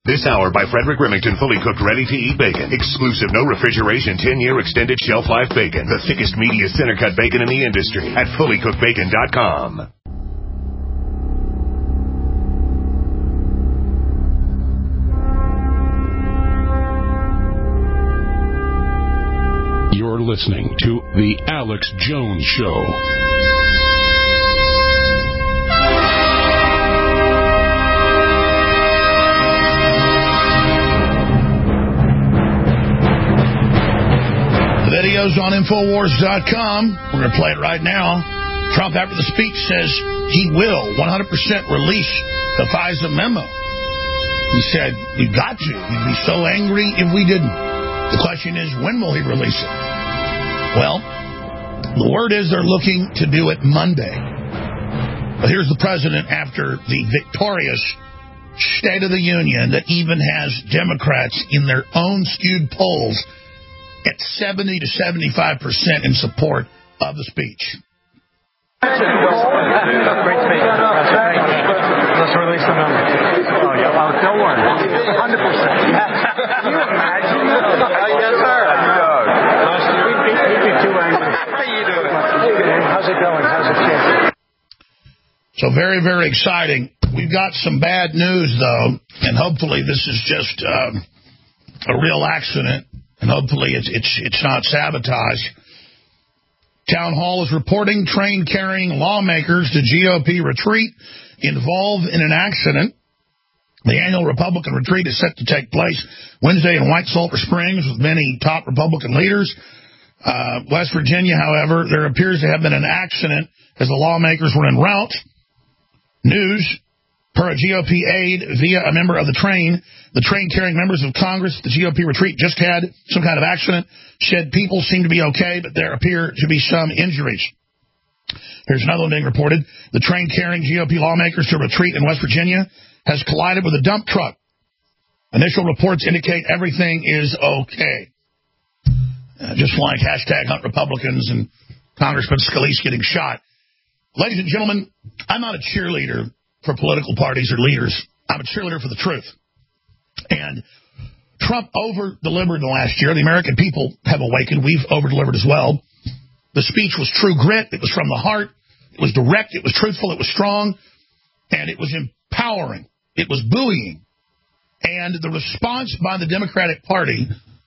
This hour by Frederick Remington, fully cooked, ready-to-eat bacon. Exclusive, no refrigeration, 10-year extended shelf life bacon. The thickest, meatiest, center-cut bacon in the industry at fullycookedbacon.com. You're listening to The Alex Jones Show. The video's on Infowars.com. We're going to play it right now. Trump, after the speech, says he will 100% release the FISA memo. He said, we've got to. We'd be so angry if we didn't. The question is, when will he release it? Well, the word is they're looking to do it Monday. But here's the president after the victorious State of the Union that even has Democrats in their own skewed polls at 70 to 75% in support of the speech. Great speech. Let's release the number. Oh, yeah. Well, don't worry. 100%. Can you imagine? Yes, sir. We'd be too angry. How you doing? How's it going? How's it changing? So very, very exciting. We've got some bad news, though, and hopefully this is just a real accident, and hopefully it's not sabotage. Town Hall is reporting train-carrying lawmakers to GOP retreat involved in an accident. The annual Republican retreat is set to take place Wednesday in White Sulphur Springs with many top Republican leaders. West Virginia, however, there appears to have been an accident as the lawmakers were en route. News, per a GOP aide via a member of the train-carrying members of Congress at the GOP retreat just had some kind of accident. Said people seem to be okay, but there appear to be some injuries. Here's another one being reported. The train-carrying GOP lawmakers to retreat in West Virginia has collided with a dump truck. Initial reports indicate everything is okay. Just like #Hunt Republicans and Congressman Scalise getting shot. Ladies and gentlemen, I'm not a cheerleader for political parties or leaders. I'm a cheerleader for the truth. And Trump over-delivered in the last year. The American people have awakened. We've over-delivered as well. The speech was true grit. It was from the heart. It was direct. It was truthful. It was strong. And it was empowering. It was buoying. And the response by the Democratic Party,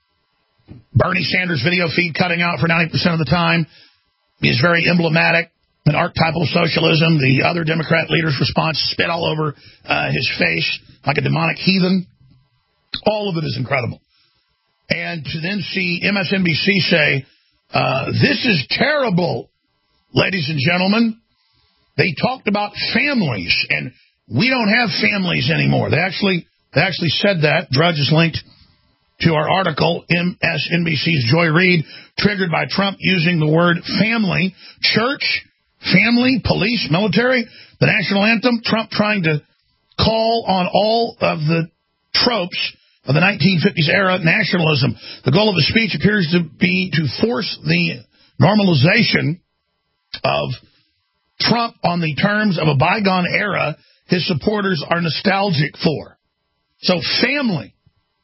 Bernie Sanders' video feed cutting out for 90% of the time, is very emblematic. An archetypal socialism. The other Democrat leader's response, spit all over his face like a demonic heathen. All of it is incredible. And to then see MSNBC say, this is terrible, ladies and gentlemen. They talked about families, and we don't have families anymore. They actually said that. Drudge is linked to our article, MSNBC's Joy Reid, triggered by Trump using the word family, church, family, police, military, the national anthem, Trump trying to call on all of the tropes of the 1950s era nationalism. The goal of the speech appears to be to force the normalization of Trump on the terms of a bygone era his supporters are nostalgic for. So family,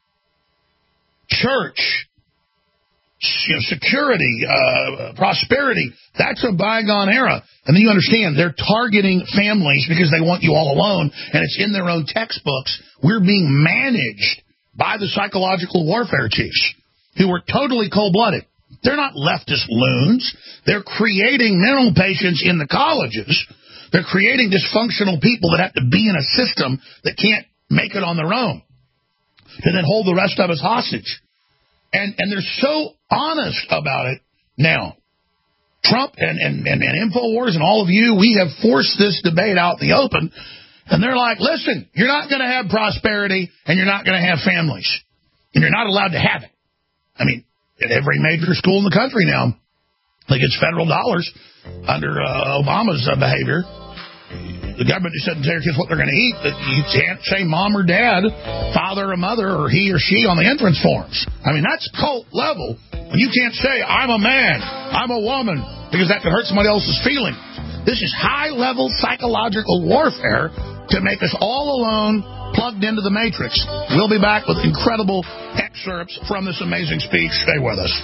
church, security, prosperity, that's a bygone era. And then you understand they're targeting families because they want you all alone, and it's in their own textbooks. We're being managed by the psychological warfare chiefs who are totally cold-blooded. They're not leftist loons. They're creating mental patients in the colleges. They're creating dysfunctional people that have to be in a system that can't make it on their own and then hold the rest of us hostage. And they're so honest about it now. Trump and InfoWars and all of you, we have forced this debate out in the open. And they're like, listen, you're not going to have prosperity and you're not going to have families. And you're not allowed to have it. I mean, at every major school in the country now, they get federal dollars under Obama's behavior. The government just doesn't tell your kids what they're going to eat. You can't say mom or dad, father or mother, or he or she on the entrance forms. I mean, that's cult level. When you can't say, I'm a man, I'm a woman, because that could hurt somebody else's feelings. This is high-level psychological warfare to make us all alone, plugged into the Matrix. We'll be back with incredible excerpts from this amazing speech. Stay with us.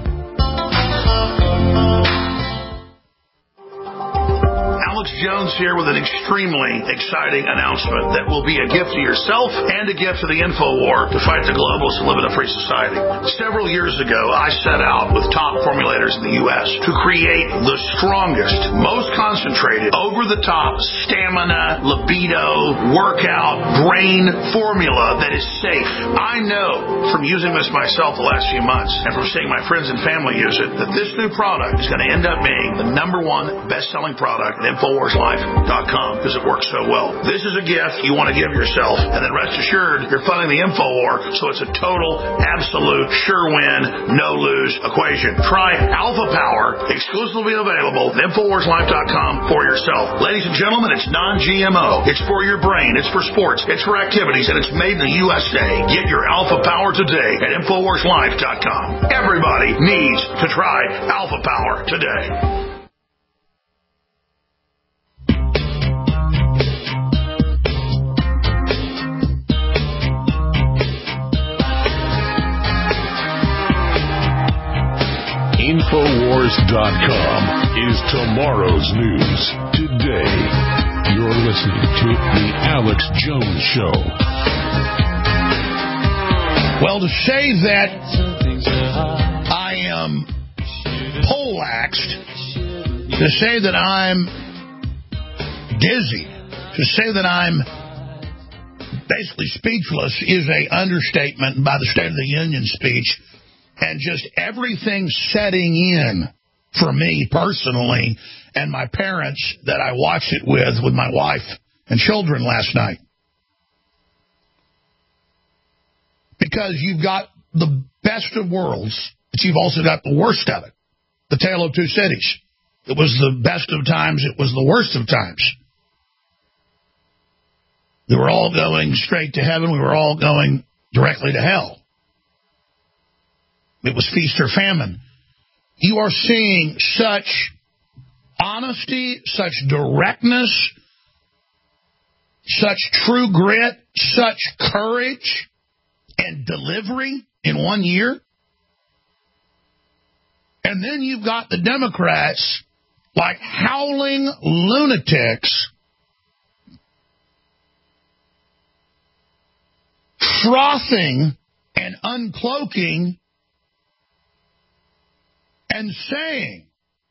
Alex Jones here with an extremely exciting announcement that will be a gift to yourself and a gift to the InfoWar to fight the globalists and live in a free society. Several years ago, I set out with top formulators in the U.S. to create the strongest, most concentrated, over-the-top stamina, libido, workout, brain formula that is safe. I know from using this myself the last few months and from seeing my friends and family use it that this new product is going to end up being the #1 best-selling product at InfoWarsLife.com because it works so well. This is a gift you want to give yourself, and then rest assured you're funding the InfoWar, so it's a total, absolute, sure win, no-lose equation. Try Alpha Power, exclusively available at InfoWarsLife.com for yourself. Ladies and gentlemen, it's non-GMO. It's for your brain. It's for sports. It's for activities, and it's made in the USA. Get your Alpha Power today at InfoWarsLife.com. Everybody needs to try Alpha Power today. Infowars.com is tomorrow's news. Today, you're listening to The Alex Jones Show. Well, to say that I am poleaxed, to say that I'm dizzy, to say that I'm basically speechless is an understatement by the State of the Union speech. And just everything setting in for me personally and my parents that I watched it with my wife and children last night. Because you've got the best of worlds, but you've also got the worst of it. The Tale of Two Cities. It was the best of times. It was the worst of times. We were all going straight to heaven. We were all going directly to hell. It was feast or famine. You are seeing such honesty, such directness, such true grit, such courage and delivery in 1 year. And then you've got the Democrats like howling lunatics frothing and uncloaking and saying,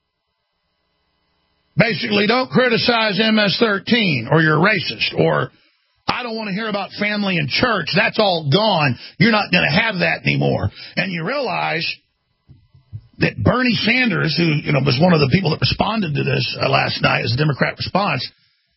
basically, don't criticize MS-13 or you're racist, or I don't want to hear about family and church. That's all gone. You're not going to have that anymore. And you realize that Bernie Sanders, who was one of the people that responded to this last night as a Democrat response,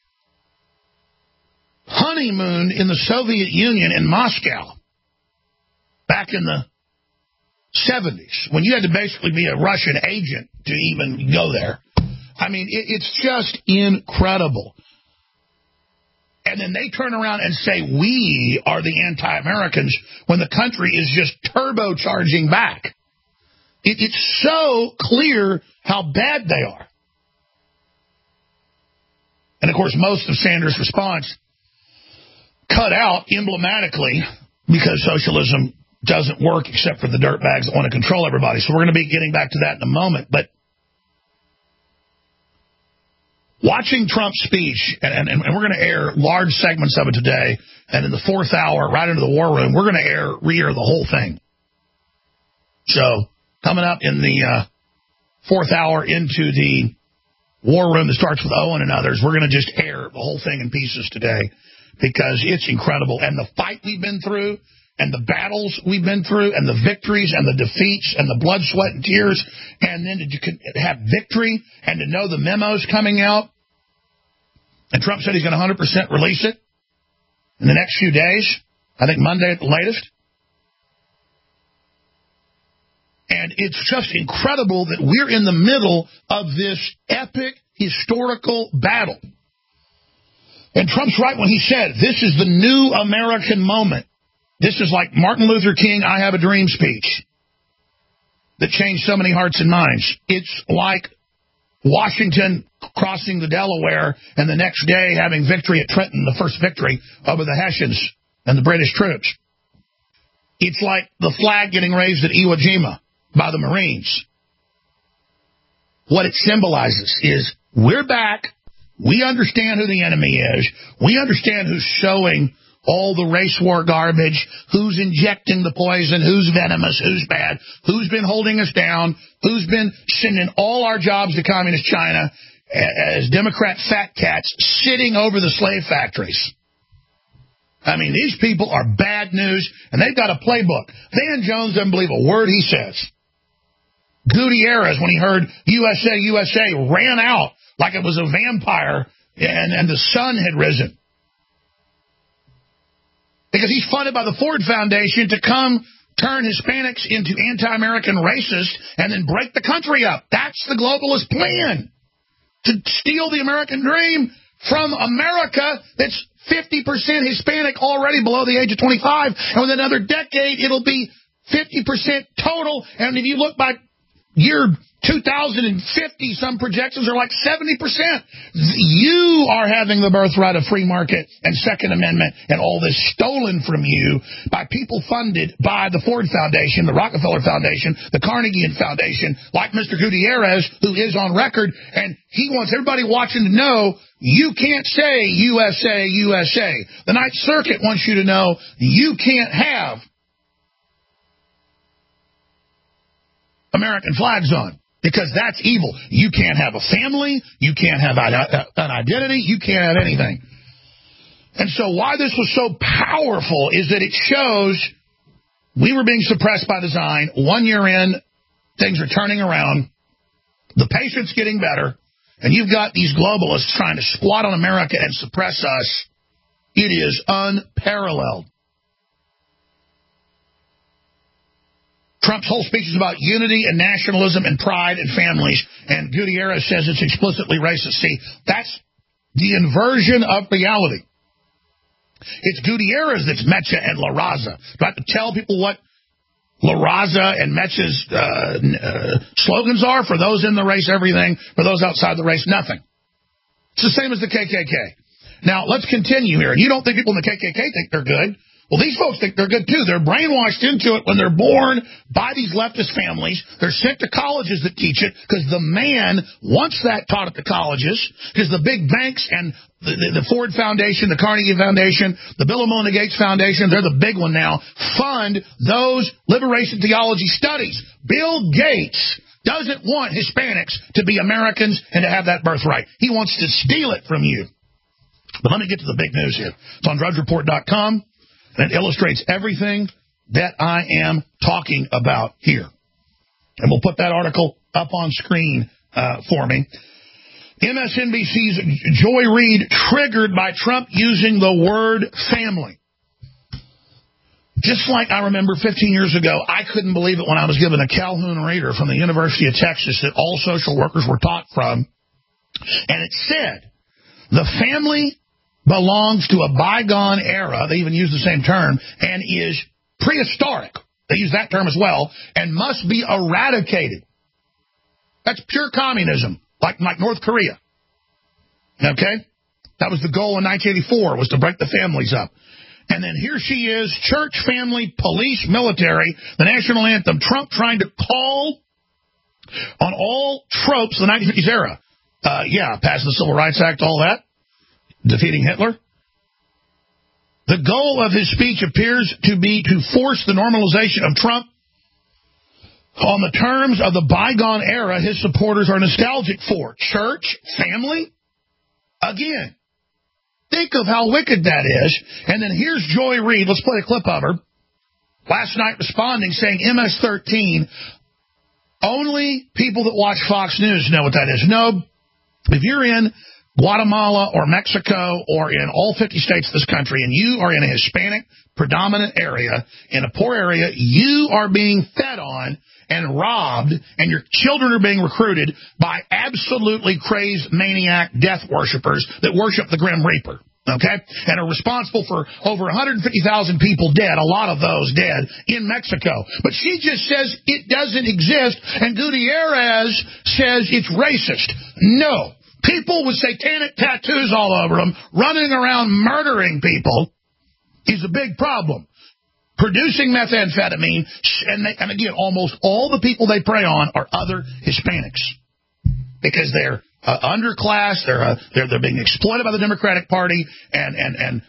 honeymooned in the Soviet Union in Moscow back in the 70s, when you had to basically be a Russian agent to even go there. I mean, it's just incredible. And then they turn around and say we are the anti-Americans when the country is just turbocharging back. It's so clear how bad they are. And, of course, most of Sanders' response cut out emblematically because socialism doesn't work except for the dirtbags that want to control everybody. So we're going to be getting back to that in a moment. But watching Trump's speech, and we're going to air large segments of it today, and in the 4th hour, right into the war room, we're going to re-air the whole thing. So coming up in the 4th hour into the war room that starts with Owen and others, we're going to just air the whole thing in pieces today because it's incredible. And the fight we've been through, and the battles we've been through, and the victories, and the defeats, and the blood, sweat, and tears, and then to have victory, and to know the memos coming out. And Trump said he's going to 100% release it in the next few days, I think Monday at the latest. And it's just incredible that we're in the middle of this epic, historical battle. And Trump's right when he said, this is the new American moment. This is like Martin Luther King, I Have a Dream speech that changed so many hearts and minds. It's like Washington crossing the Delaware, and the next day having victory at Trenton, the first victory over the Hessians and the British troops. It's like the flag getting raised at Iwo Jima by the Marines. What it symbolizes is we're back. We understand who the enemy is. We understand who's showing all the race war garbage, who's injecting the poison, who's venomous, who's bad, who's been holding us down, who's been sending all our jobs to communist China as Democrat fat cats sitting over the slave factories. I mean, these people are bad news, and they've got a playbook. Van Jones doesn't believe a word he says. Gutierrez, when he heard USA, USA, ran out like it was a vampire and the sun had risen. Because he's funded by the Ford Foundation to come turn Hispanics into anti-American racists and then break the country up. That's the globalist plan. To steal the American dream from America that's 50% Hispanic already below the age of 25. And within another decade, it'll be 50% total. And if you look by year 2050, some projections are like 70%. You are having the birthright of free market and Second Amendment and all this stolen from you by people funded by the Ford Foundation, the Rockefeller Foundation, the Carnegie Foundation, like Mr. Gutierrez, who is on record, and he wants everybody watching to know you can't say USA, USA. The Ninth Circuit wants you to know you can't have American flags on. Because that's evil. You can't have a family. You can't have an identity. You can't have anything. And so why this was so powerful is that it shows we were being suppressed by design. 1 year in, things are turning around. The patient's getting better. And you've got these globalists trying to squat on America and suppress us. It is unparalleled. Trump's whole speech is about unity and nationalism and pride and families, and Gutierrez says it's explicitly racist. See, that's the inversion of reality. It's Gutierrez that's Mecha and La Raza. Do I have to tell people what La Raza and Mecha's slogans are? For those in the race, everything. For those outside the race, nothing. It's the same as the KKK. Now, let's continue here. And you don't think people in the KKK think they're good. Well, these folks think they're good, too. They're brainwashed into it when they're born by these leftist families. They're sent to colleges that teach it because the man wants that taught at the colleges because the big banks and the Ford Foundation, the Carnegie Foundation, the Bill and Melinda Gates Foundation, they're the big one now, fund those liberation theology studies. Bill Gates doesn't want Hispanics to be Americans and to have that birthright. He wants to steal it from you. But let me get to the big news here. It's on DrudgeReport.com. And it illustrates everything that I am talking about here. And we'll put that article up on screen for me. MSNBC's Joy Reid triggered by Trump using the word family. Just like I remember 15 years ago, I couldn't believe it when I was given a Calhoun reader from the University of Texas that all social workers were taught from. And it said, the family belongs to a bygone era, they even use the same term, and is prehistoric. They use that term as well, and must be eradicated. That's pure communism, like North Korea. Okay? That was the goal in 1984, was to break the families up. And then here she is, church, family, police, military, the national anthem, Trump trying to call on all tropes of the 1950s era. Passing the Civil Rights Act, all that. Defeating Hitler. The goal of his speech appears to be to force the normalization of Trump on the terms of the bygone era his supporters are nostalgic for. Church, family, again. Think of how wicked that is. And then here's Joy Reid. Let's play a clip of her. Last night responding, saying MS-13. Only people that watch Fox News know what that is. No, if you're in Guatemala or Mexico or in all 50 states of this country and you are in a Hispanic predominant area, in a poor area, you are being fed on and robbed, and your children are being recruited by absolutely crazed maniac death worshipers that worship the Grim Reaper. okay, and are responsible for over 150,000 people dead, a lot of those dead, in Mexico. But she just says it doesn't exist, and Gutierrez says it's racist. No. People with satanic tattoos all over them, running around murdering people, is a big problem. Producing methamphetamine, and again, almost all the people they prey on are other Hispanics because they're underclass, they're being exploited by the Democratic Party and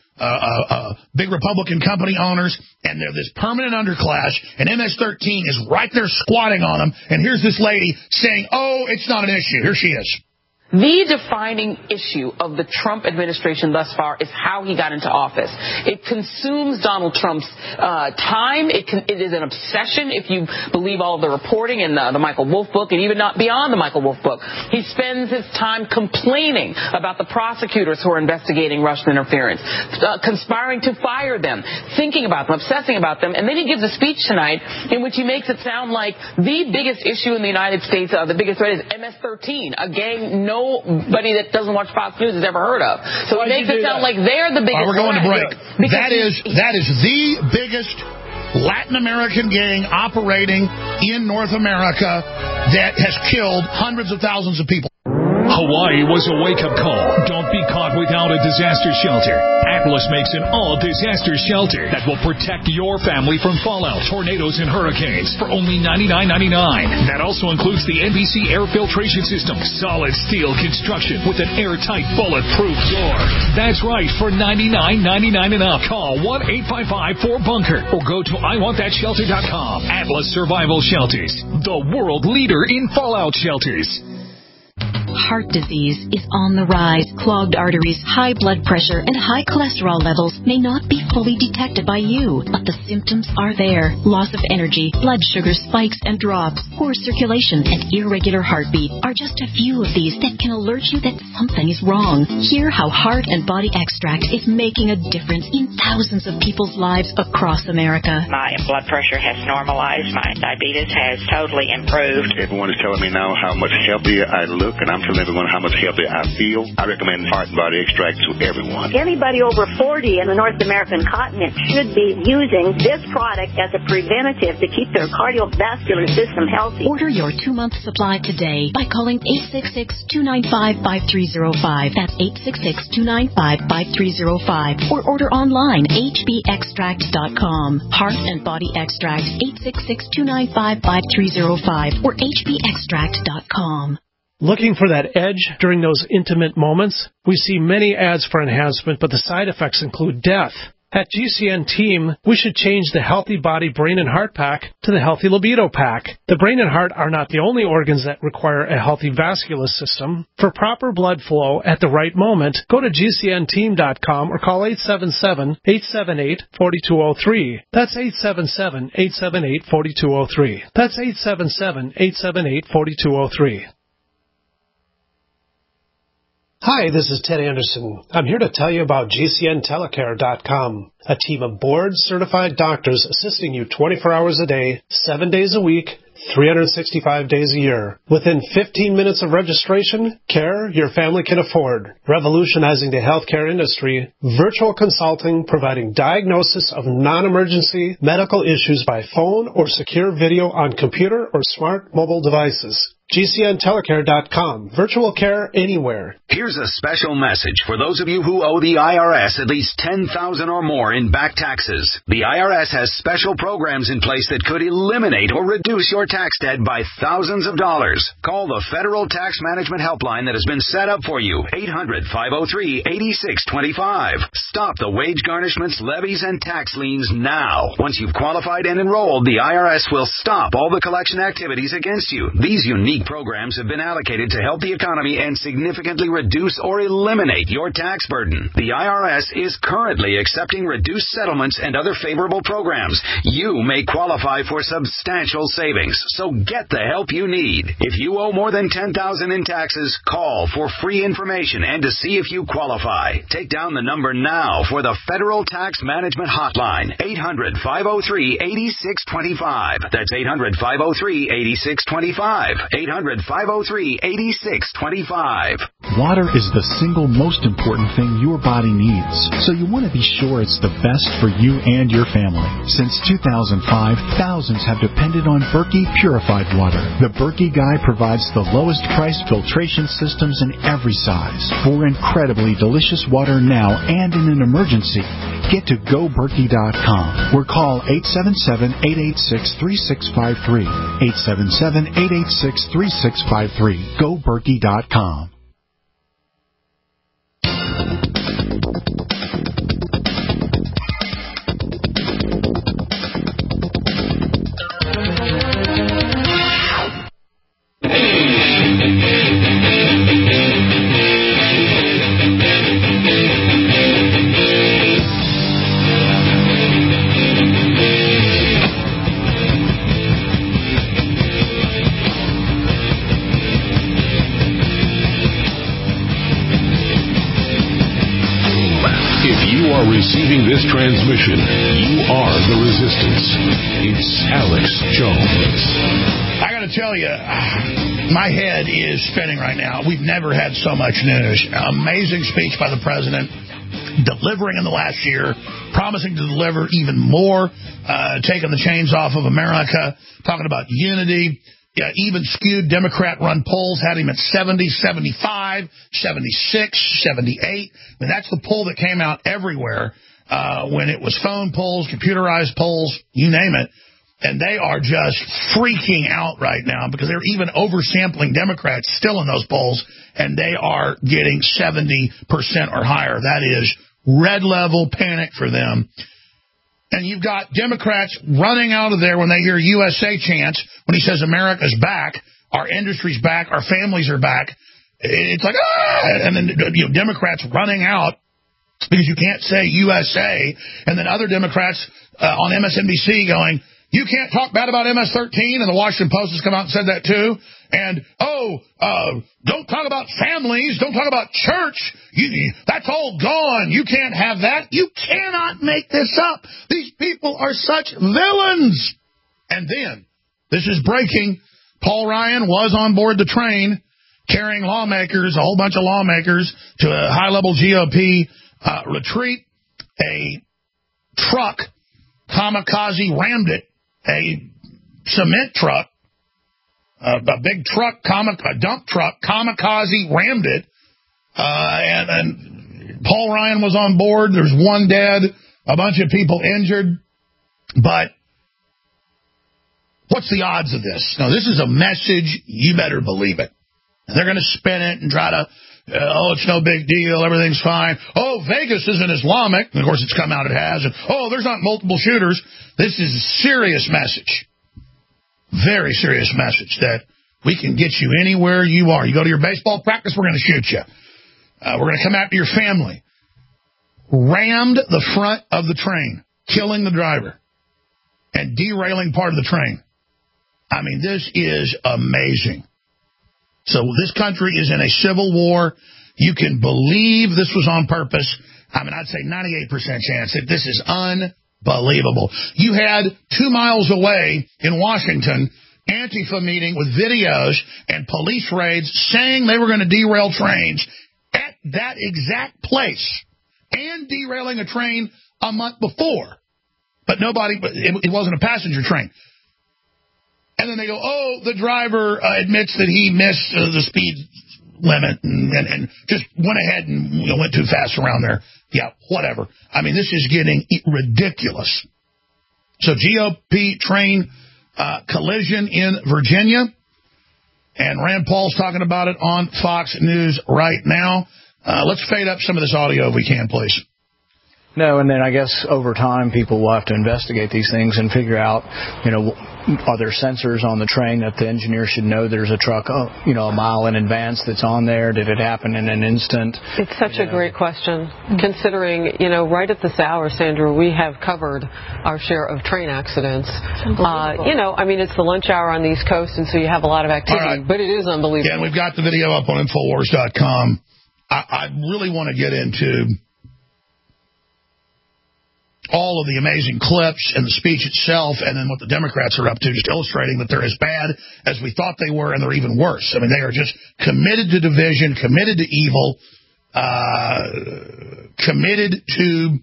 big Republican company owners, and they're this permanent underclass, and MS-13 is right there squatting on them, and here's this lady saying, oh, it's not an issue. Here she is. The defining issue of the Trump administration thus far is how he got into office. It consumes Donald Trump's time. It is an obsession, if you believe all of the reporting in the Michael Wolff book, and even not beyond the Michael Wolff book. He spends his time complaining about the prosecutors who are investigating Russian interference, conspiring to fire them, thinking about them, obsessing about them, and then he gives a speech tonight in which he makes it sound like the biggest issue in the United States, the biggest threat is MS-13, a gang nobody that doesn't watch Fox News has ever heard of. So it makes it sound like they're the biggest. We're going to break. That is the biggest Latin American gang operating in North America that has killed hundreds of thousands of people. Hawaii was a wake-up call. Don't be caught without a disaster shelter. Atlas makes an all-disaster shelter that will protect your family from fallout, tornadoes, and hurricanes for only $99.99. That also includes the NBC air filtration system, solid steel construction with an airtight, bulletproof door. That's right, for $99.99 and up. Call 1-855-4BUNKER or go to IWantThatShelter.com. Atlas Survival Shelters, the world leader in fallout shelters. Heart disease is on the rise. Clogged arteries, high blood pressure, and high cholesterol levels may not be fully detected by you, but the symptoms are there. Loss of energy, blood sugar spikes and drops, poor circulation, and irregular heartbeat are just a few of these that can alert you that something is wrong. Hear how Heart and Body Extract is making a difference in thousands of people's lives across America. My blood pressure has normalized. My diabetes has totally improved. Everyone is telling me now how much healthier I look, and I'm telling everyone how much healthier I feel. I recommend Heart and Body Extract to everyone. Anybody over 40 in the North American continent should be using this product as a preventative to keep their cardiovascular system healthy. Order your 2-month supply today by calling 866-295-5305. That's 866-295-5305. Or order online, hbextract.com. Heart and Body Extract, 866-295-5305 or hbextract.com. Looking for that edge during those intimate moments? We see many ads for enhancement, but the side effects include death. At GCN Team, we should change the Healthy Body, Brain, and Heart Pack to the Healthy Libido Pack. The brain and heart are not the only organs that require a healthy vascular system. For proper blood flow at the right moment, go to GCNteam.com or call 877-878-4203. That's 877-878-4203. That's 877-878-4203. Hi, this is Ted Anderson. I'm here to tell you about GCNtelecare.com, a team of board-certified doctors assisting you 24 hours a day, 7 days a week, 365 days a year. Within 15 minutes of registration, care your family can afford. Revolutionizing the healthcare industry, virtual consulting providing diagnosis of non-emergency medical issues by phone or secure video on computer or smart mobile devices. GCNtelecare.com. Virtual care anywhere. Here's a special message for those of you who owe the IRS at least $10,000 or more in back taxes. The IRS has special programs in place that could eliminate or reduce your tax debt by thousands of dollars. Call the Federal Tax Management Helpline that has been set up for you. 800-503-8625. Stop the wage garnishments, levies, and tax liens now. Once you've qualified and enrolled, the IRS will stop all the collection activities against you. These unique programs have been allocated to help the economy and significantly reduce or eliminate your tax burden. The IRS is currently accepting reduced settlements and other favorable programs. You may qualify for substantial savings, so get the help you need. If you owe more than $10,000 in taxes, call for free information and to see if you qualify. Take down the number now for the Federal Tax Management Hotline, 800-503-8625. That's 800-503-8625. 1-800-503-8625. Water is the single most important thing your body needs, so you want to be sure it's the best for you and your family. Since 2005, thousands have depended on Berkey purified water. The Berkey Guy provides the lowest price filtration systems in every size for incredibly delicious water now and in an emergency. Get to GoBerkey.com or call 877-886-3653. 877-886-3653. GoBerkey.com. Receiving this transmission, you are the resistance. It's Alex Jones. I got to tell you, my head is spinning right now. We've never had so much news. Amazing speech by the president, delivering in the last year, promising to deliver even more, taking the chains off of America, talking about unity. Yeah, even skewed Democrat-run polls had him at 70, 75, 76, 78. I mean, that's the poll that came out everywhere when it was phone polls, computerized polls, you name it. And they are just freaking out right now because they're even oversampling Democrats still in those polls, and they are getting 70% or higher. That is red level panic for them. And you've got Democrats running out of there when they hear USA chants, when he says America's back, our industry's back, our families are back. It's like, ah! And then Democrats running out because you can't say USA. And then other Democrats on MSNBC going, you can't talk bad about MS-13, and the Washington Post has come out and said that too. And, don't talk about families, don't talk about church. That's all gone. You can't have that. You cannot make this up. These people are such villains. And then, this is breaking, Paul Ryan was on board the train carrying lawmakers, a whole bunch of lawmakers, to a high-level GOP retreat. A truck, kamikaze rammed it. A cement truck, a big truck, a dump truck, kamikaze rammed it, and Paul Ryan was on board. There's one dead, a bunch of people injured. But what's the odds of this? Now, this is a message. You better believe it. And they're going to spin it and try to, it's no big deal, everything's fine. Oh, Vegas isn't Islamic. And of course, it's come out it has. And, there's not multiple shooters. This is a serious message. Very serious message that we can get you anywhere you are. You go to your baseball practice, we're going to shoot you. We're going to come after your family. Rammed the front of the train, killing the driver, and derailing part of the train. I mean, this is amazing. So this country is in a civil war. You can believe this was on purpose. I mean, I'd say 98% chance that this is unbelievable. You had 2 miles away in Washington, Antifa meeting with videos and police raids saying they were going to derail trains at that exact place and derailing a train a month before. But it wasn't a passenger train. And then they go, the driver admits that he missed the speed limit and just went ahead and went too fast around there. Yeah, whatever. I mean, this is getting ridiculous. So GOP train collision in Virginia. And Rand Paul's talking about it on Fox News right now. Let's fade up some of this audio if we can, please. No, and then I guess over time people will have to investigate these things and figure out, are there sensors on the train that the engineer should know there's a truck, a mile in advance that's on there? Did it happen in an instant? It's such a great question, considering, right at this hour, Sandra, we have covered our share of train accidents. It's the lunch hour on the East Coast, and so you have a lot of activity, but it is unbelievable. Yeah, and we've got the video up on Infowars.com. I really want to get into all of the amazing clips and the speech itself, and then what the Democrats are up to, just illustrating that they're as bad as we thought they were, and they're even worse. I mean, they are just committed to division, committed to evil, committed to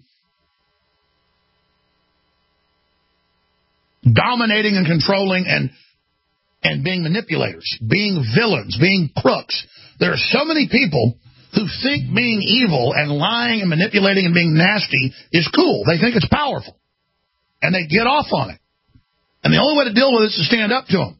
dominating and controlling and being manipulators, being villains, being crooks. There are so many people who think being evil and lying and manipulating and being nasty is cool. They think it's powerful. And they get off on it. And the only way to deal with it is to stand up to them.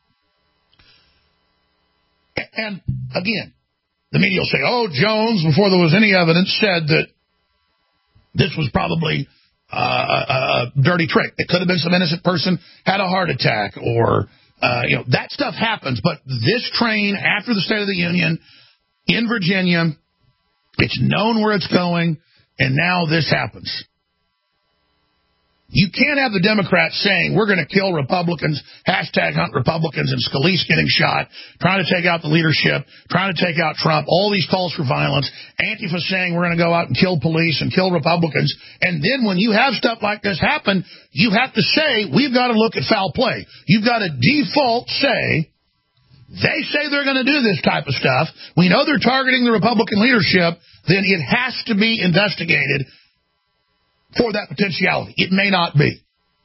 And, again, the media will say, oh, Jones, before there was any evidence, said that this was probably a dirty trick. It could have been some innocent person had a heart attack or, that stuff happens. But this train, after the State of the Union, in Virginia, it's known where it's going, and now this happens. You can't have the Democrats saying, we're going to kill Republicans, hashtag hunt Republicans, and Scalise getting shot, trying to take out the leadership, trying to take out Trump, all these calls for violence, Antifa saying we're going to go out and kill police and kill Republicans, and then when you have stuff like this happen, you have to say, we've got to look at foul play. You've got to default say, they say they're going to do this type of stuff. We know they're targeting the Republican leadership. Then it has to be investigated for that potentiality. It may not be.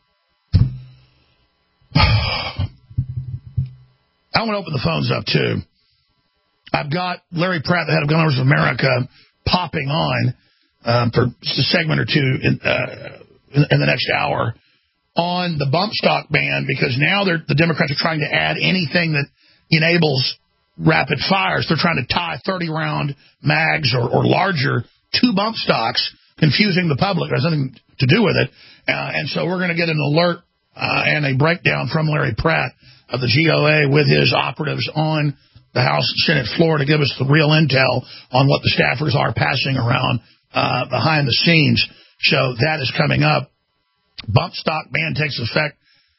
I want to open the phones up, too. I've got Larry Pratt, the head of Gun Owners of America, popping on for just a segment or two in the next hour on the bump stock ban, because now the Democrats are trying to add anything that enables rapid fires. They're trying to tie 30-round mags or larger to bump stocks, confusing the public. It has nothing to do with it. And so we're going to get an alert and a breakdown from Larry Pratt of the GOA with his operatives on the House and Senate floor to give us the real intel on what the staffers are passing around behind the scenes. So that is coming up. Bump stock ban takes effect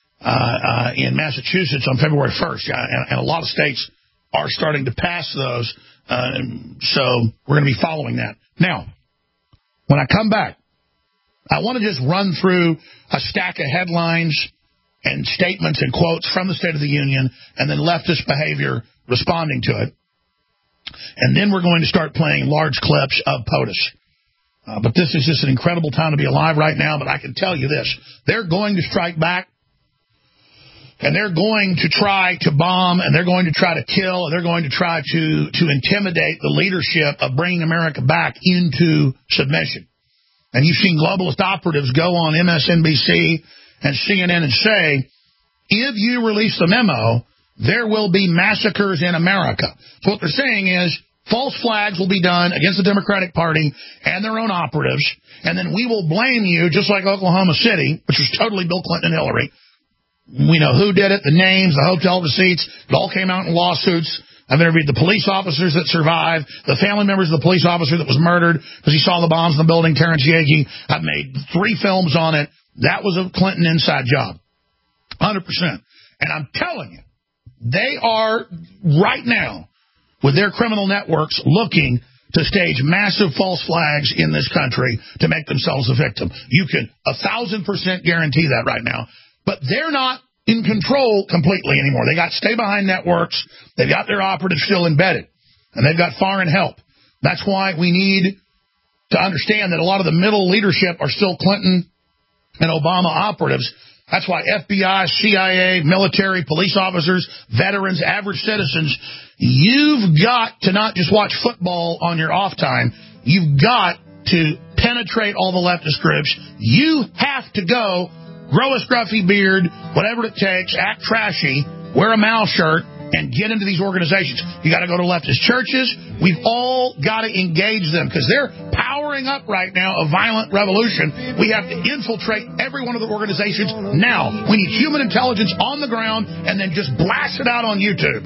in Massachusetts on February 1st, and a lot of states are starting to pass those, so we're going to be following that. Now, when I come back, I want to just run through a stack of headlines and statements and quotes from the State of the Union and then leftist behavior responding to it. And then we're going to start playing large clips of POTUS. But this is just an incredible time to be alive right now, but I can tell you this. They're going to strike back, and they're going to try to bomb, and they're going to try to kill, and they're going to try to intimidate the leadership of bringing America back into submission. And you've seen globalist operatives go on MSNBC and CNN and say, if you release the memo, there will be massacres in America. So what they're saying is false flags will be done against the Democratic Party and their own operatives, and then we will blame you, just like Oklahoma City, which was totally Bill Clinton and Hillary. We know who did it, the names, the hotel receipts. It all came out in lawsuits. I've interviewed the police officers that survived, the family members of the police officer that was murdered because he saw the bombs in the building, Terrence Yeagy. I've made 3 films on it. That was a Clinton inside job, 100%. And I'm telling you, they are right now, with their criminal networks, looking to stage massive false flags in this country to make themselves a victim. You can 1,000% guarantee that right now. But they're not in control completely anymore. They got stay-behind networks. They've got their operatives still embedded. And they've got foreign help. That's why we need to understand that a lot of the middle leadership are still Clinton and Obama operatives. That's why FBI, CIA, military, police officers, veterans, average citizens, you've got to not just watch football on your off time. You've got to penetrate all the leftist groups. You have to go grow a scruffy beard, whatever it takes, act trashy, wear a mouth shirt, and get into these organizations. You got to go to leftist churches. We've all got to engage them because they're powering up right now a violent revolution. We have to infiltrate every one of the organizations now. We need human intelligence on the ground and then just blast it out on YouTube.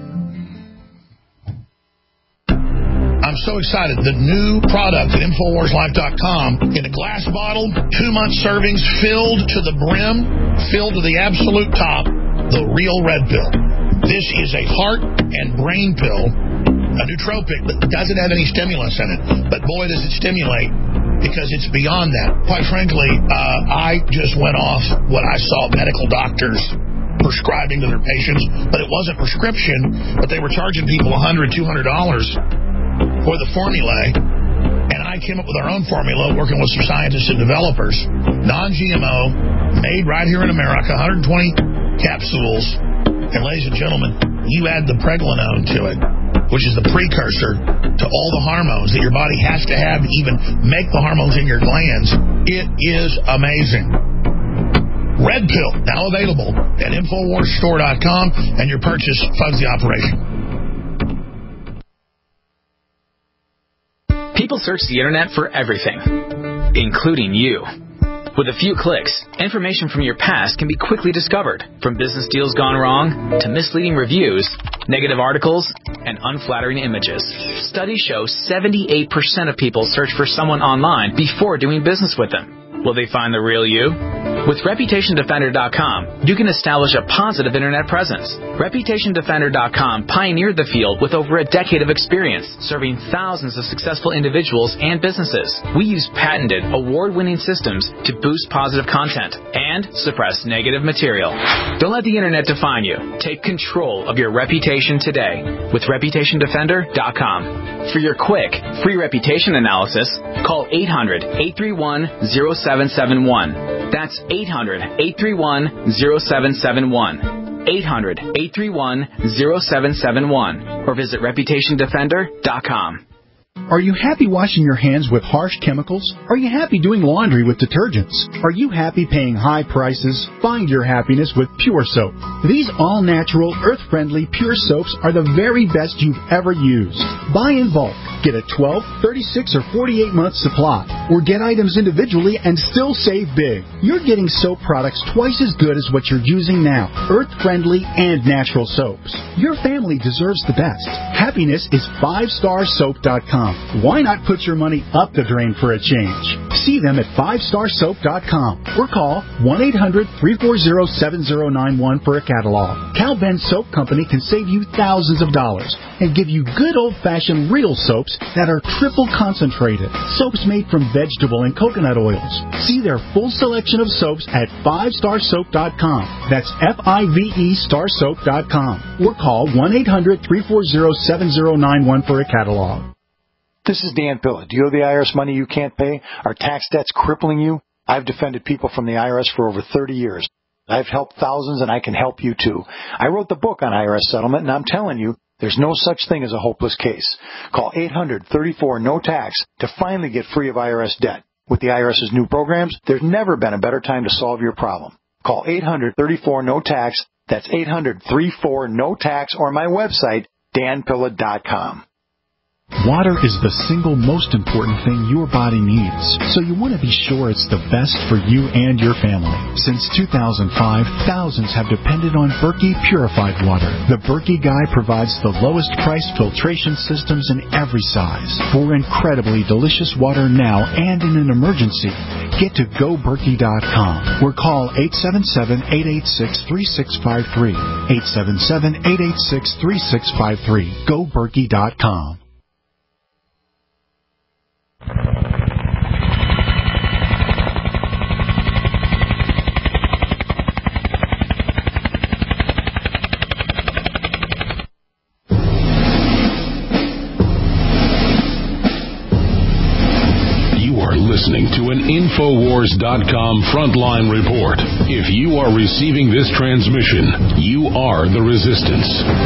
I'm so excited. The new product at InfoWarsLife.com in a glass bottle, 2-month servings, filled to the brim, filled to the absolute top, the real red pill. This is a heart and brain pill, a nootropic that doesn't have any stimulants in it. But boy, does it stimulate because it's beyond that. Quite frankly, I just went off what I saw medical doctors prescribing to their patients, but it wasn't prescription, but they were charging people $100, $200 for the formulae, and I came up with our own formula, working with some scientists and developers, non-GMO, made right here in America, 120 capsules, and ladies and gentlemen, you add the pregnenolone to it, which is the precursor to all the hormones that your body has to have to even make the hormones in your glands. It is amazing. Red Pill, now available at InfoWarsStore.com, and your purchase funds the operation. People search the internet for everything, including you. With a few clicks, information from your past can be quickly discovered, from business deals gone wrong to misleading reviews, negative articles, and unflattering images. Studies show 78% of people search for someone online before doing business with them. Will they find the real you? With ReputationDefender.com, you can establish a positive internet presence. ReputationDefender.com pioneered the field with over a decade of experience, serving thousands of successful individuals and businesses. We use patented, award-winning systems to boost positive content and suppress negative material. Don't let the internet define you. Take control of your reputation today with ReputationDefender.com. For your quick, free reputation analysis, call 800-831-0771. That's 800-831-0771. 800-831-0771. Or visit ReputationDefender.com. Are you happy washing your hands with harsh chemicals? Are you happy doing laundry with detergents? Are you happy paying high prices? Find your happiness with Pure Soap. These all-natural, earth-friendly Pure Soaps are the very best you've ever used. Buy in bulk. Get a 12, 36, or 48-month supply. Or get items individually and still save big. You're getting soap products twice as good as what you're using now. Earth-friendly and natural soaps. Your family deserves the best. Happiness is 5starsoap.com. Why not put your money up the drain for a change? See them at 5starsoap.com or call 1-800-340-7091 for a catalog. Cal Ben Soap Company can save you thousands of dollars and give you good old-fashioned real soaps that are triple concentrated. Soaps made from vegetable and coconut oils. See their full selection of soaps at 5starsoap.com. That's F-I-V-E starsoap.com or call 1-800-340-7091 for a catalog. This is Dan Pilla. Do you owe the IRS money you can't pay? Are tax debts crippling you? I've defended people from the IRS for over 30 years. I've helped thousands, and I can help you too. I wrote the book on IRS settlement, and I'm telling you, there's no such thing as a hopeless case. Call 800-34-NO-TAX to finally get free of IRS debt. With the IRS's new programs, there's never been a better time to solve your problem. Call 800-34-NO-TAX. That's 800-34-NO-TAX, or my website, danpilla.com. Water is the single most important thing your body needs, so you want to be sure it's the best for you and your family. Since 2005, thousands have depended on Berkey purified water. The Berkey Guy provides the lowest price filtration systems in every size for incredibly delicious water now and in an emergency. Get to GoBerkey.com or call 877-886-3653. 877-886-3653. GoBerkey.com. Listening to an Infowars.com frontline report. If you are receiving this transmission, you are the resistance.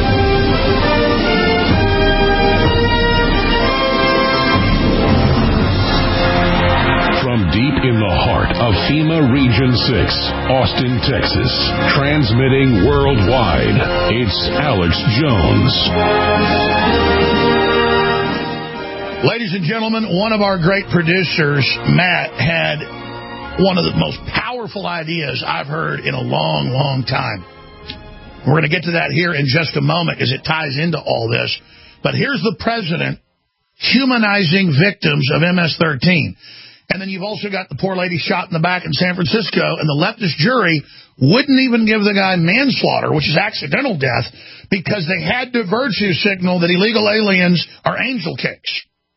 From deep in the heart of FEMA Region 6, Austin, Texas, transmitting worldwide, it's Alex Jones. Ladies and gentlemen, one of our great producers, Matt, had one of the most powerful ideas I've heard in a long, long time. We're going to get to that here in just a moment as it ties into all this. But here's the president humanizing victims of MS-13. And then you've also got the poor lady shot in the back in San Francisco, and the leftist jury wouldn't even give the guy manslaughter, which is accidental death, because they had to virtue signal that illegal aliens are angel cakes.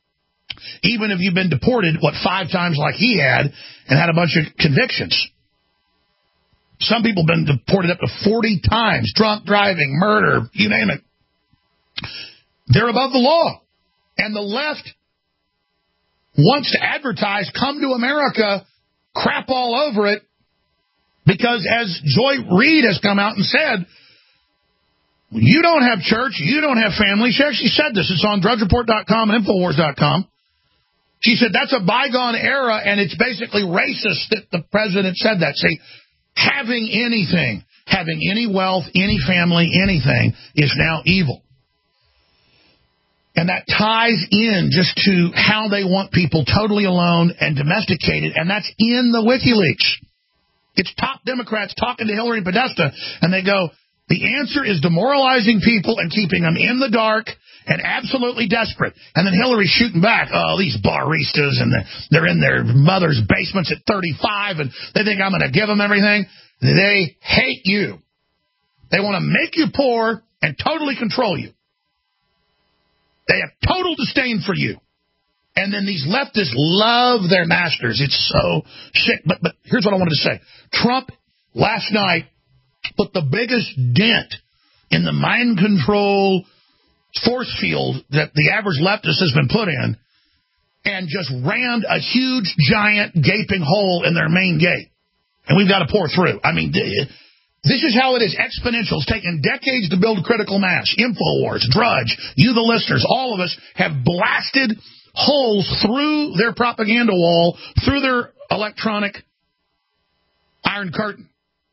even if you've been deported, 5 times like he had and had a bunch of convictions. Some people have been deported up to 40 times, drunk driving, murder, you name it. They're above the law. And the left wants to advertise, come to America, crap all over it, because as Joy Reid has come out and said, you don't have church, you don't have family. She actually said this. It's on DrudgeReport.com and Infowars.com. She said that's a bygone era, and it's basically racist that the president said that. See, having anything, having any wealth, any family, anything is now evil. And that ties in just to how they want people totally alone and domesticated, and that's in the WikiLeaks. It's top Democrats talking to Hillary Podesta, and they go, the answer is demoralizing people and keeping them in the dark and absolutely desperate. And then Hillary's shooting back, oh, these baristas, and they're in their mother's basements at 35, and they think I'm going to give them everything. They hate you. They want to make you poor and totally control you. They have total disdain for you. And then these leftists love their masters. It's so sick. But here's what I wanted to say. Trump, last night, put the biggest dent in the mind control force field that the average leftist has been put in, and just rammed a huge, giant, gaping hole in their main gate. And we've got to pour through. I mean, this is how it is exponential. It's taken decades to build critical mass. InfoWars, Drudge, you the listeners, all of us have blasted holes through their propaganda wall, through their electronic iron curtain.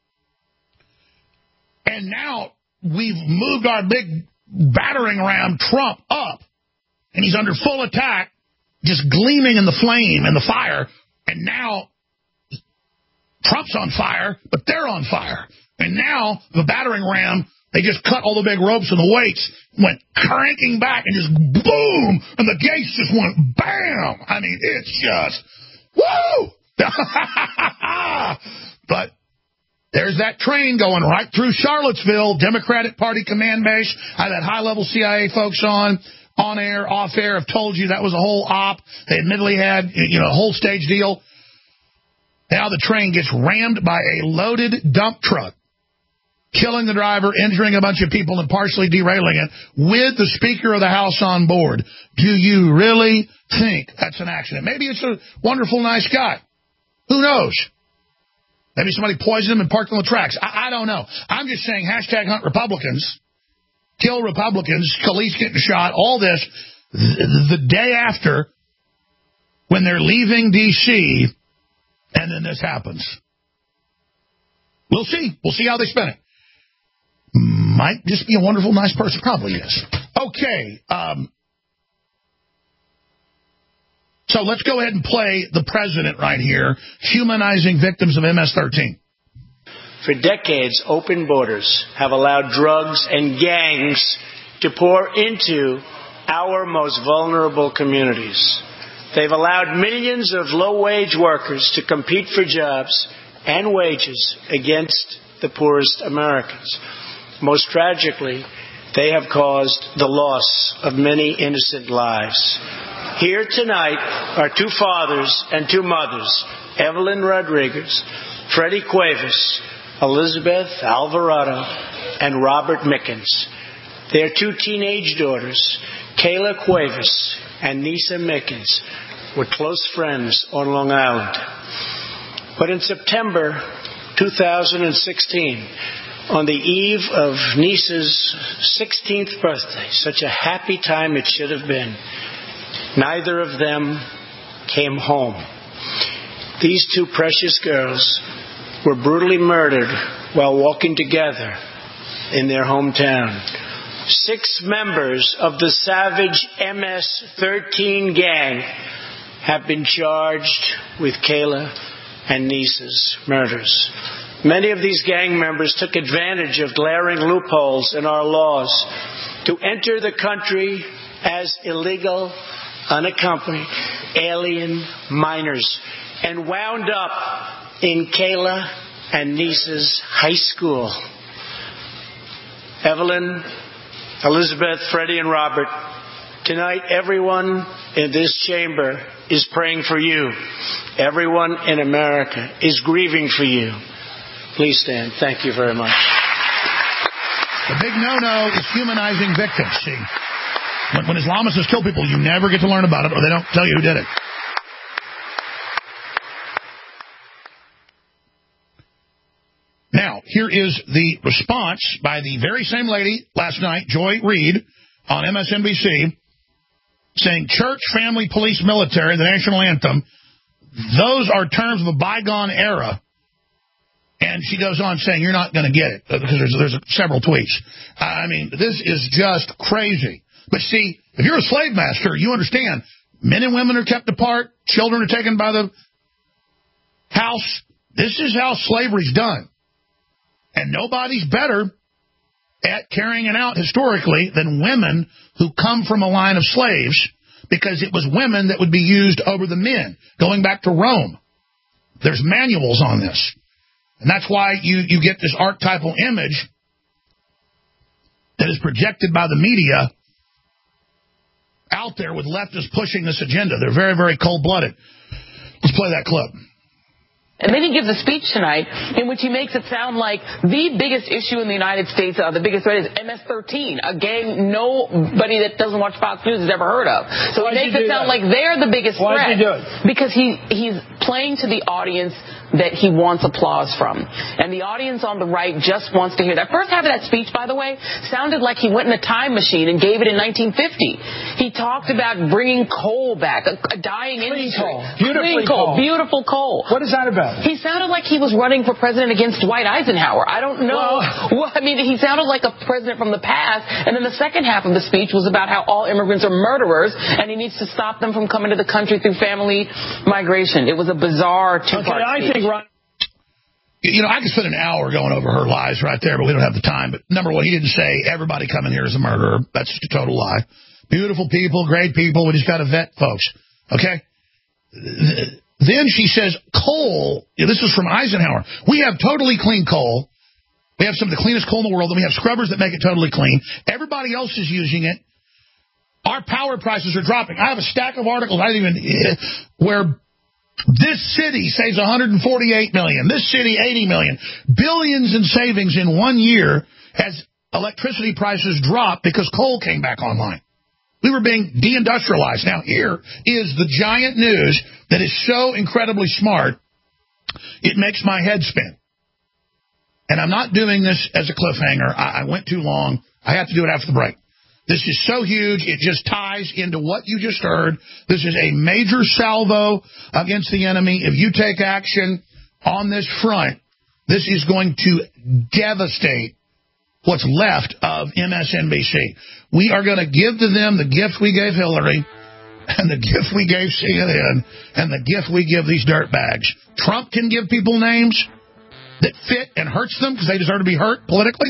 And now we've moved our big battering ram Trump up, and he's under full attack, just gleaming in the flame and the fire. And now Trump's on fire, but they're on fire. And now the battering ram, they just cut all the big ropes and the weights, went cranking back, and just boom, and the gates just went bam. I mean, it's just, woo! But there's that train going right through Charlottesville, Democratic Party command base. I had high-level CIA folks on air, off air, have told you that was a whole op. They admittedly had, a whole stage deal. Now the train gets rammed by a loaded dump truck, killing the driver, injuring a bunch of people, and partially derailing it with the Speaker of the House on board. Do you really think that's an accident? Maybe it's a wonderful, nice guy. Who knows? Maybe somebody poisoned him and parked on the tracks. I don't know. I'm just saying, hashtag hunt Republicans, kill Republicans, Scalise getting shot, all this, the day after when they're leaving D.C., and then this happens. We'll see. We'll see how they spin it. Might just be a wonderful, nice person. Probably is. Okay. So let's go ahead and play the president right here, humanizing victims of MS-13. For decades, open borders have allowed drugs and gangs to pour into our most vulnerable communities. They've allowed millions of low-wage workers to compete for jobs and wages against the poorest Americans. Most tragically, they have caused the loss of many innocent lives. Here tonight are two fathers and two mothers, Evelyn Rodriguez, Freddie Cuevas, Elizabeth Alvarado, and Robert Mickens. Their two teenage daughters, Kayla Cuevas and Nisa Mickens, were close friends on Long Island. But in September 2016, on the eve of Nisa's 16th birthday, such a happy time it should have been, neither of them came home. These two precious girls were brutally murdered while walking together in their hometown. 6 members of the savage MS-13 gang have been charged with Kayla and Nisa's murders. Many of these gang members took advantage of glaring loopholes in our laws to enter the country as illegal, unaccompanied alien minors and wound up in Kayla and Nisa's high school. Evelyn, Elizabeth, Freddie, and Robert Tonight, everyone in this chamber is praying for you. Everyone in America is grieving for you. Please stand. Thank you very much. The big no-no is humanizing victims. See, when Islamists kill people, you never get to learn about it, or they don't tell you who did it. Now, here is the response by the very same lady last night, Joy Reid, on MSNBC, saying church, family, police, military, the national anthem, those are terms of a bygone era. And she goes on saying, you're not going to get it, because there's several tweets. I mean, this is just crazy. But see, if you're a slave master, you understand, men and women are kept apart, children are taken by the house. This is how slavery's done. And nobody's better at carrying it out historically than women who come from a line of slaves, because it was women that would be used over the men, going back to Rome. There's manuals on this. And that's why you get this archetypal image that is projected by the media out there with leftists pushing this agenda. They're very, very cold-blooded. Let's play that clip. And then he gives a speech tonight in which he makes it sound like the biggest issue in the United States, the biggest threat is MS-13, a gang nobody that doesn't watch Fox News has ever heard of. So he makes it sound like they're the biggest threat. Why did he do it? Because he's playing to the audience that he wants applause from. And the audience on the right just wants to hear that. First half of that speech, by the way, sounded like he went in a time machine and gave it in 1950. He talked about bringing coal back, a dying industry. Beautiful coal. What is that about? He sounded like he was running for president against Dwight Eisenhower. I don't know. I mean, he sounded like a president from the past. And then the second half of the speech was about how all immigrants are murderers and he needs to stop them from coming to the country through family migration. It was a bizarre two-part speech. You know, I could spend an hour going over her lies right there, but we don't have the time. But number one, he didn't say everybody coming here is a murderer. That's just a total lie. Beautiful people, great people. We just got to vet folks. Okay? Then she says coal. This is from Eisenhower. We have totally clean coal. We have some of the cleanest coal in the world, and we have scrubbers that make it totally clean. Everybody else is using it. Our power prices are dropping. I have a stack of articles where this city saves $148 million. This city, $80 million. Billions in savings in 1 year as electricity prices dropped because coal came back online. We were being deindustrialized. Now, here is the giant news that is so incredibly smart, it makes my head spin. And I'm not doing this as a cliffhanger. I went too long. I have to do it after the break. This is so huge, it just ties into what you just heard. This is a major salvo against the enemy. If you take action on this front, this is going to devastate what's left of MSNBC. We are going to give to them the gift we gave Hillary, and the gift we gave CNN, and the gift we give these dirtbags. Trump can give people names that fit and hurts them because they deserve to be hurt politically.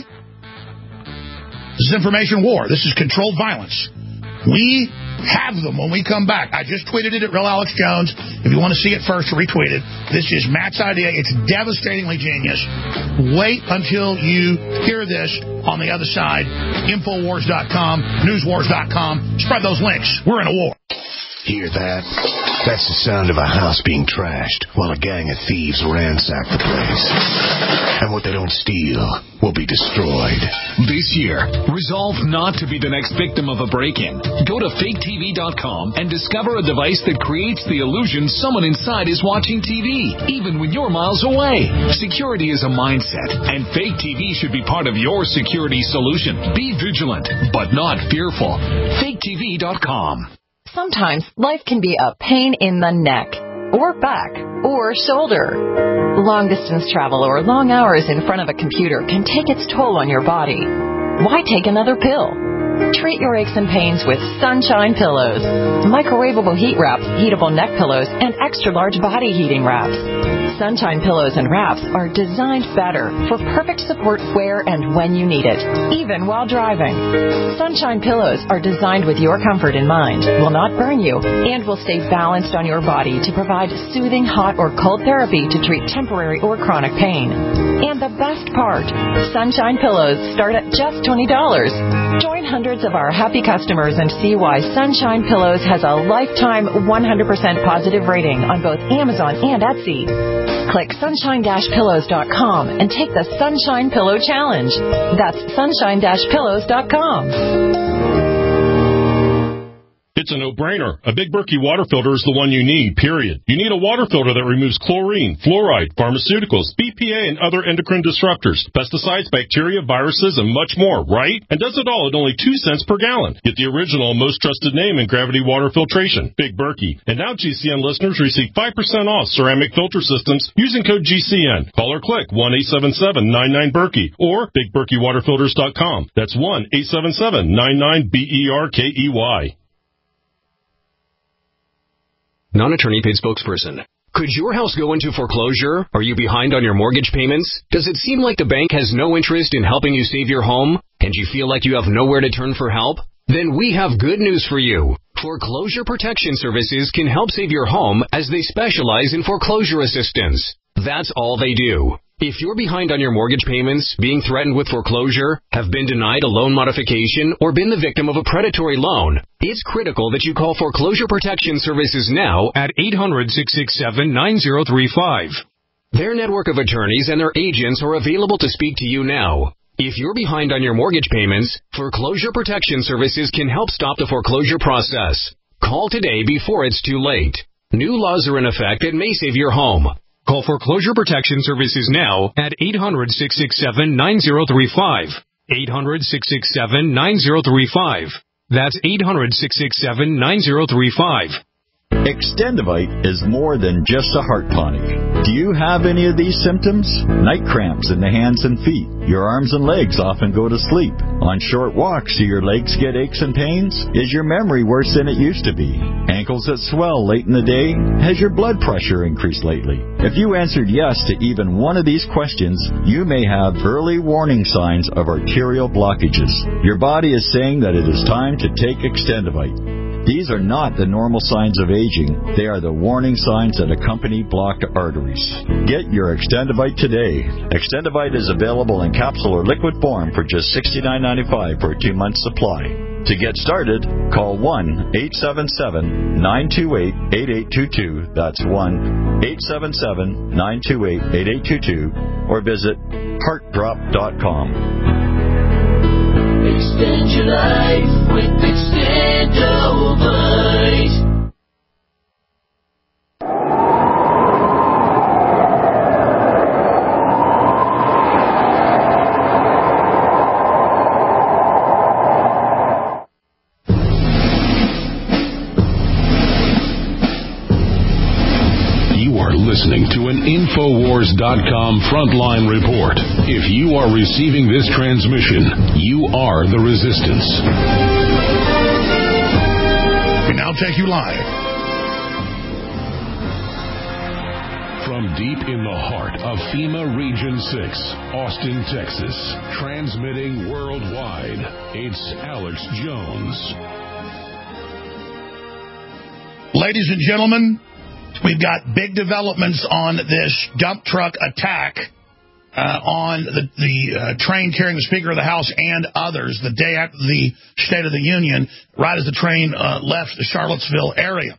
This is information war. This is controlled violence. We have them when we come back. I just tweeted it at Real Alex Jones. If you want to see it first, retweet it. This is Matt's idea. It's devastatingly genius. Wait until you hear this on the other side. Infowars.com, newswars.com. Spread those links. We're in a war. Hear that? That's the sound of a house being trashed while a gang of thieves ransack the place. And what they don't steal will be destroyed. This year, resolve not to be the next victim of a break-in. Go to faketv.com and discover a device that creates the illusion someone inside is watching TV, even when you're miles away. Security is a mindset, and Fake TV should be part of your security solution. Be vigilant, but not fearful. faketv.com. Sometimes life can be a pain in the neck, or back, or shoulder. Long-distance travel or long hours in front of a computer can take its toll on your body. Why take another pill? Treat your aches and pains with Sunshine Pillows. Microwavable heat wraps, heatable neck pillows, and extra-large body heating wraps. Sunshine Pillows and wraps are designed better for perfect support where and when you need it, even while driving. Sunshine Pillows are designed with your comfort in mind, will not burn you, and will stay balanced on your body to provide soothing hot or cold therapy to treat temporary or chronic pain. And the best part, Sunshine Pillows start at just $20. Join hundreds of our happy customers and see why Sunshine Pillows has a lifetime 100% positive rating on both Amazon and Etsy. Click sunshine-pillows.com and take the Sunshine Pillow Challenge. That's sunshine-pillows.com. It's a no-brainer. A Big Berkey water filter is the one you need, period. You need a water filter that removes chlorine, fluoride, pharmaceuticals, BPA, and other endocrine disruptors, pesticides, bacteria, viruses, and much more, right? And does it all at only 2 cents per gallon. Get the original, most trusted name in gravity water filtration, Big Berkey. And now GCN listeners receive 5% off ceramic filter systems using code GCN. Call or click 1-877-99-BERKEY or BigBerkeyWaterFilters.com. That's 1-877-99-BERKEY. Non-attorney paid spokesperson. Could your house go into foreclosure? Are you behind on your mortgage payments? Does it seem like the bank has no interest in helping you save your home? And you feel like you have nowhere to turn for help? Then we have good news for you. Foreclosure Protection Services can help save your home as they specialize in foreclosure assistance. That's all they do. If you're behind on your mortgage payments, being threatened with foreclosure, have been denied a loan modification, or been the victim of a predatory loan, it's critical that you call Foreclosure Protection Services now at 800-667-9035. Their network of attorneys and their agents are available to speak to you now. If you're behind on your mortgage payments, Foreclosure Protection Services can help stop the foreclosure process. Call today before it's too late. New laws are in effect that may save your home. Call Foreclosure Protection Services now at 800-667-9035. 800-667-9035. That's 800-667-9035. Extendivite is more than just a heart tonic. Do you have any of these symptoms? Night cramps in the hands and feet. Your arms and legs often go to sleep. On short walks, do your legs get aches and pains? Is your memory worse than it used to be? Ankles that swell late in the day? Has your blood pressure increased lately? If you answered yes to even one of these questions, you may have early warning signs of arterial blockages. Your body is saying that it is time to take Extendivite. These are not the normal signs of aging. They are the warning signs that accompany blocked arteries. Get your Extendivite today. Extendivite is available in capsule or liquid form for just $69.95 for a 2-month supply. To get started, call 1-877-928-8822. That's 1-877-928-8822. Or visit heartdrop.com. Extend your life with Extendovite. Listening to an Infowars.com frontline report. If you are receiving this transmission, you are the resistance. We now take you live. From deep in the heart of FEMA Region 6, Austin, Texas, transmitting worldwide, it's Alex Jones. Ladies and gentlemen, we've got big developments on this dump truck attack on the train carrying the Speaker of the House and others the day after the State of the Union, right as the train left the Charlottesville area.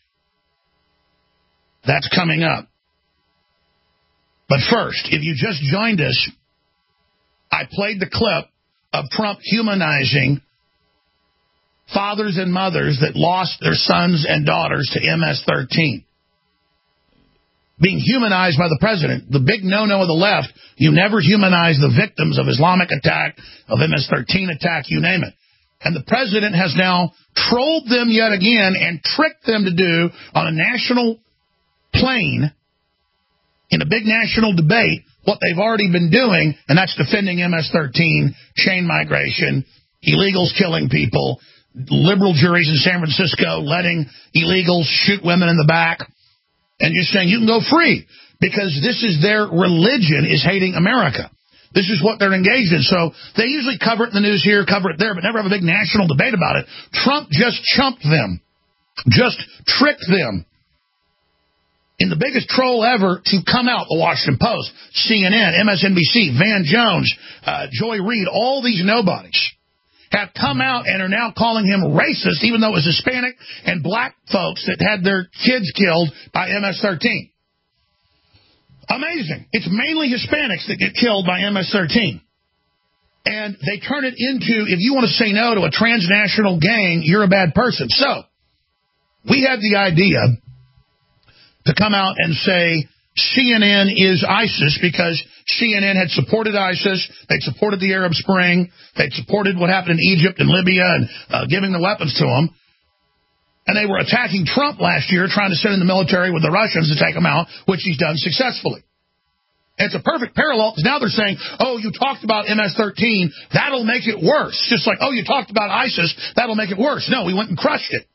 That's coming up. But first, if you just joined us, I played the clip of Trump humanizing fathers and mothers that lost their sons and daughters to MS-13. Being humanized by the president. The big no-no of the left, you never humanize the victims of Islamic attack, of MS-13 attack, you name it. And the president has now trolled them yet again and tricked them to do on a national plane, in a big national debate, what they've already been doing, and that's defending MS-13, chain migration, illegals killing people, liberal juries in San Francisco letting illegals shoot women in the back, and just saying you can go free because this is their religion, is hating America. This is what they're engaged in. So they usually cover it in the news here, cover it there, but never have a big national debate about it. Trump just chumped them, just tricked them in the biggest troll ever to come out, the Washington Post, CNN, MSNBC, Van Jones, Joy Reid, all these nobodies have come out and are now calling him racist, even though it was Hispanic and black folks that had their kids killed by MS-13. Amazing. It's mainly Hispanics that get killed by MS-13. And they turn it into, if you want to say no to a transnational gang, you're a bad person. So, we had the idea to come out and say CNN is ISIS because CNN had supported ISIS, they'd supported the Arab Spring, they'd supported what happened in Egypt and Libya and giving the weapons to them. And they were attacking Trump last year, trying to send in the military with the Russians to take him out, which he's done successfully. It's a perfect parallel because now they're saying, oh, you talked about MS-13, that'll make it worse. Just like, oh, you talked about ISIS, that'll make it worse. No, we went and crushed it.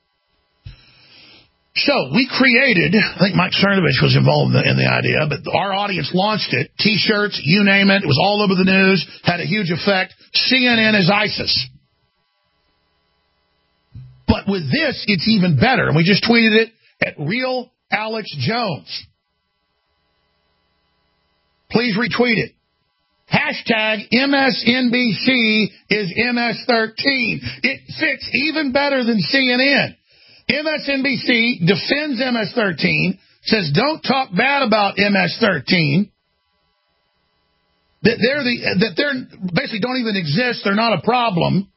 So we created, I think Mike Cernovich was involved in the idea, but our audience launched it. T-shirts, you name it. It was all over the news, had a huge effect. CNN is ISIS. But with this, it's even better. And we just tweeted it at Real Alex Jones. Please retweet it. Hashtag MSNBC is MS-13. It fits even better than CNN. MSNBC defends MS-13, says don't talk bad about MS-13, that they're basically don't even exist, they're not a problem.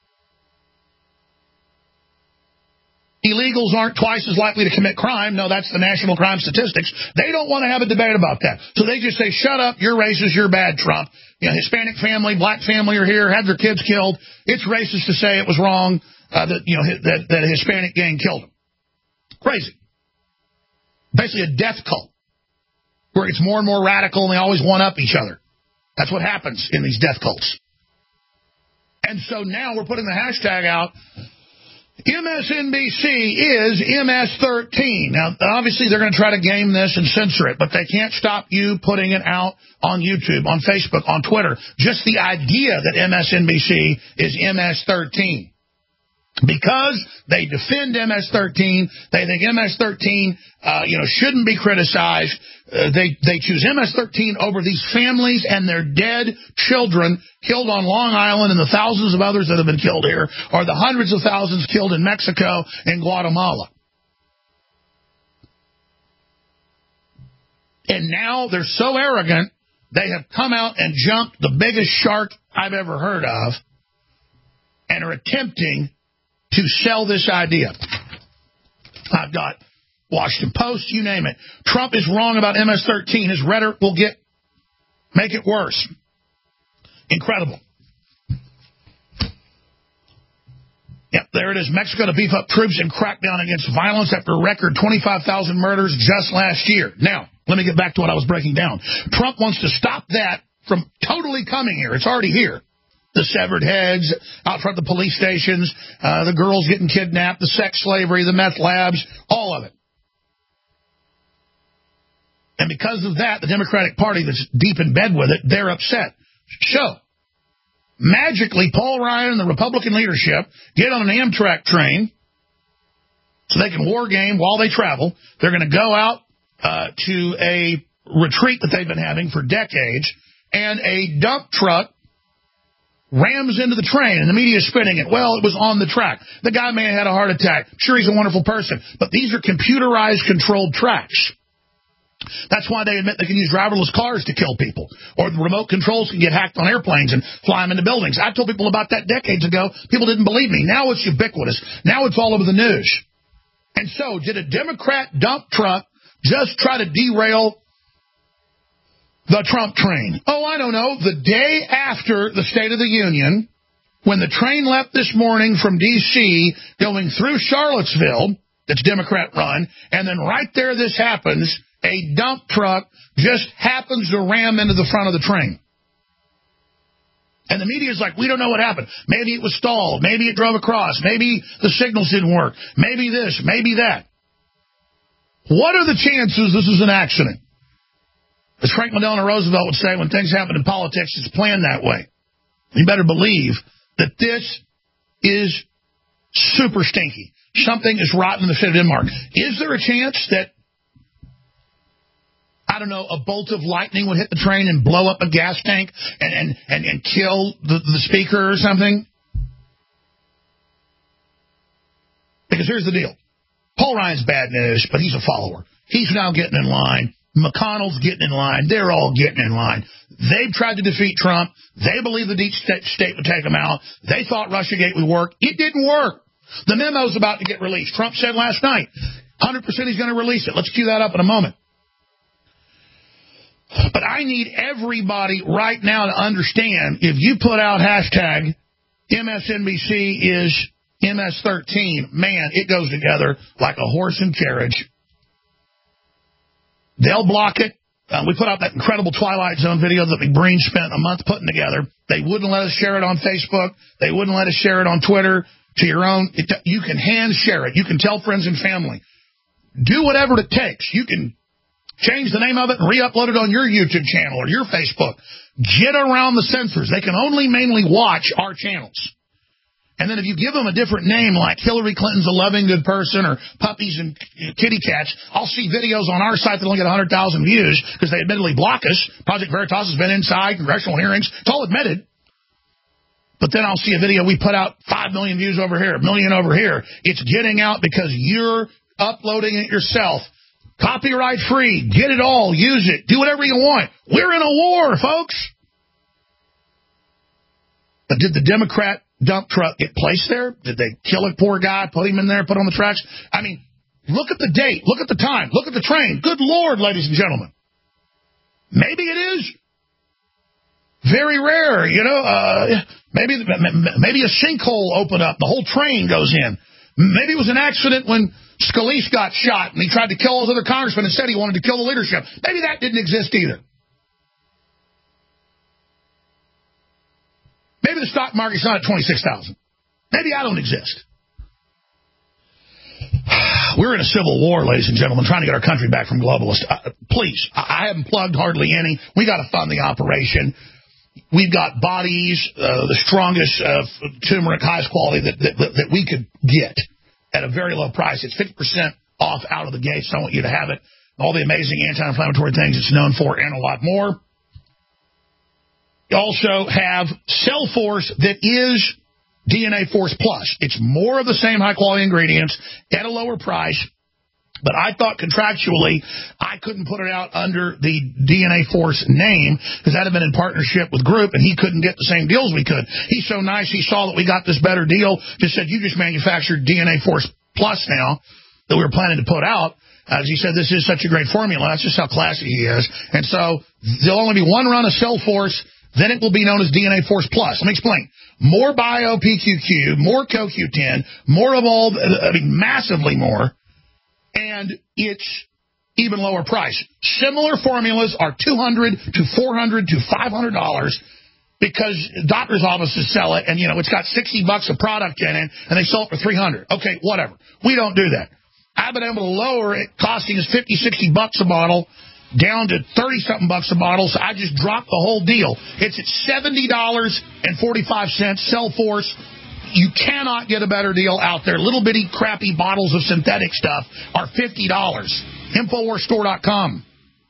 Illegals aren't twice as likely to commit crime. No, that's the national crime statistics. They don't want to have a debate about that. So they just say, shut up, you're racist, you're bad, Trump. You know, Hispanic family, black family are here, had their kids killed. It's racist to say it was wrong that a Hispanic gang killed them. Crazy. Basically a death cult where it's more and more radical and they always one-up each other. That's what happens in these death cults. And so now we're putting the hashtag out, MSNBC is MS-13. Now, obviously, they're going to try to game this and censor it, but they can't stop you putting it out on YouTube, on Facebook, on Twitter. Just the idea that MSNBC is MS-13. Because they defend MS-13, they think MS-13, shouldn't be criticized. They choose MS-13 over these families and their dead children killed on Long Island and the thousands of others that have been killed here, or the hundreds of thousands killed in Mexico and Guatemala. And now they're so arrogant, they have come out and jumped the biggest shark I've ever heard of and are attempting to sell this idea. I've got Washington Post, you name it. Trump is wrong about MS-13. His rhetoric will make it worse. Incredible. Yep, there it is. Mexico to beef up troops and crack down against violence after a record 25,000 murders just last year. Now, let me get back to what I was breaking down. Trump wants to stop that from totally coming here. It's already here. The severed heads out front of the police stations, the girls getting kidnapped, the sex slavery, the meth labs, all of it. And because of that, the Democratic Party that's deep in bed with it, they're upset. So, magically, Paul Ryan and the Republican leadership get on an Amtrak train so they can war game while they travel. They're going to go out to a retreat that they've been having for decades, and a dump truck rams into the train, and the media is spinning it. Well, it was on the track. The guy may have had a heart attack. Sure, he's a wonderful person. But these are computerized, controlled tracks. That's why they admit they can use driverless cars to kill people. Or the remote controls can get hacked on airplanes and fly them into buildings. I told people about that decades ago. People didn't believe me. Now it's ubiquitous. Now it's all over the news. And so, did a Democrat dump truck just try to derail the Trump train? Oh, I don't know. The day after the State of the Union, when the train left this morning from D.C. going through Charlottesville, that's Democrat run, and then right there this happens, a dump truck just happens to ram into the front of the train. And the media is like, we don't know what happened. Maybe it was stalled. Maybe it drove across. Maybe the signals didn't work. Maybe this, maybe that. What are the chances this is an accident? As Franklin Delano Roosevelt would say, when things happen in politics, it's planned that way. You better believe that this is super stinky. Something is rotten in the state of Denmark. Is there a chance that I don't know, a bolt of lightning would hit the train and blow up a gas tank and kill the speaker or something? Because here's the deal. Paul Ryan's bad news, but he's a follower. He's now getting in line. McConnell's getting in line. They're all getting in line. They've tried to defeat Trump. They believe the deep state would take them out. They thought Russiagate would work. It didn't work. The memo's about to get released. Trump said last night, 100% he's going to release it. Let's cue that up in a moment. But I need everybody right now to understand, if you put out hashtag MSNBC is MS-13, man, it goes together like a horse and carriage. They'll block it. We put out that incredible Twilight Zone video that McBreen spent a month putting together. They wouldn't let us share it on Facebook. They wouldn't let us share it on Twitter to your own. You can hand share it. You can tell friends and family. Do whatever it takes. You can change the name of it and re-upload it on your YouTube channel or your Facebook. Get around the censors. They can only mainly watch our channels. And then if you give them a different name, like Hillary Clinton's a loving, good person, or puppies and kitty cats, I'll see videos on our site that only get 100,000 views because they admittedly block us. Project Veritas has been inside congressional hearings. It's all admitted. But then I'll see a video we put out 5 million views over here, 1 million over here. It's getting out because you're uploading it yourself. Copyright free. Get it all. Use it. Do whatever you want. We're in a war, folks. But did the Democrat dump truck get placed there? Did they kill a poor guy, put him in there, put him on the tracks? I mean, look at the date. Look at the time. Look at the train. Good Lord, ladies and gentlemen. Maybe it is very rare, you know. Maybe a sinkhole opened up. The whole train goes in. Maybe it was an accident when Scalise got shot and he tried to kill those other congressmen and said he wanted to kill the leadership. Maybe that didn't exist either. Maybe the stock market's not at 26,000. Maybe I don't exist. We're in a civil war, ladies and gentlemen, trying to get our country back from globalists. Please, I haven't plugged hardly any. We got to fund the operation. We've got bodies, the strongest turmeric, highest quality that we could get at a very low price. It's 50% off out of the gates. I want you to have it. All the amazing anti-inflammatory things it's known for and a lot more. You also have Cell Force that is DNA Force Plus. It's more of the same high-quality ingredients at a lower price. But I thought contractually I couldn't put it out under the DNA Force name because that had been in partnership with Group, and he couldn't get the same deals we could. He's so nice, he saw that we got this better deal, just said, you just manufactured DNA Force Plus now that we were planning to put out. As he said, this is such a great formula. That's just how classy he is. And so there'll only be one run of Cell Force. Then it will be known as DNA Force Plus. Let me explain. More Bio-PQQ, more CoQ10, more of all, massively more. And it's even lower price. Similar formulas are $200 to $400 to $500 because doctor's offices sell it, and, you know, it's got $60 of product in it, and they sell it for $300. Okay, whatever. We don't do that. I've been able to lower it, costing us $50, $60 a bottle, down to 30-something bucks a bottle, so I just dropped the whole deal. It's at $70.45, Cell Force. You cannot get a better deal out there. Little bitty crappy bottles of synthetic stuff are $50. InfoWarsStore.com.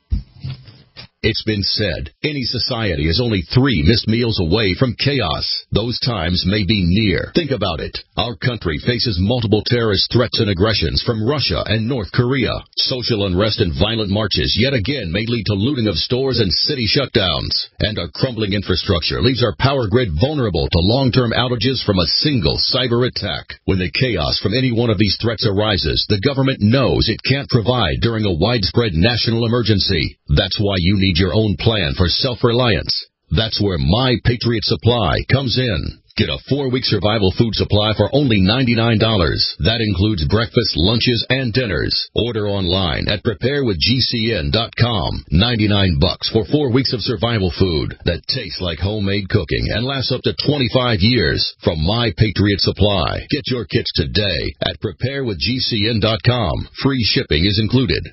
It's been said, any society is only 3 missed meals away from chaos. Those times may be near. Think about it. Our country faces multiple terrorist threats and aggressions from Russia and North Korea. Social unrest and violent marches yet again may lead to looting of stores and city shutdowns. And our crumbling infrastructure leaves our power grid vulnerable to long-term outages from a single cyber attack. When the chaos from any one of these threats arises, the government knows it can't provide during a widespread national emergency. That's why you need your own plan for self-reliance. That's where My Patriot Supply comes in. Get a 4-week survival food supply for only $99. That includes breakfast, lunches, and dinners. Order online at preparewithgcn.com. $99 for 4 weeks of survival food that tastes like homemade cooking and lasts up to 25 years from My Patriot Supply. Get your kits today at preparewithgcn.com. Free shipping is included.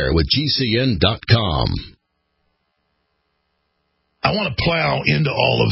Preparewithgcn.com. I want to plow into all of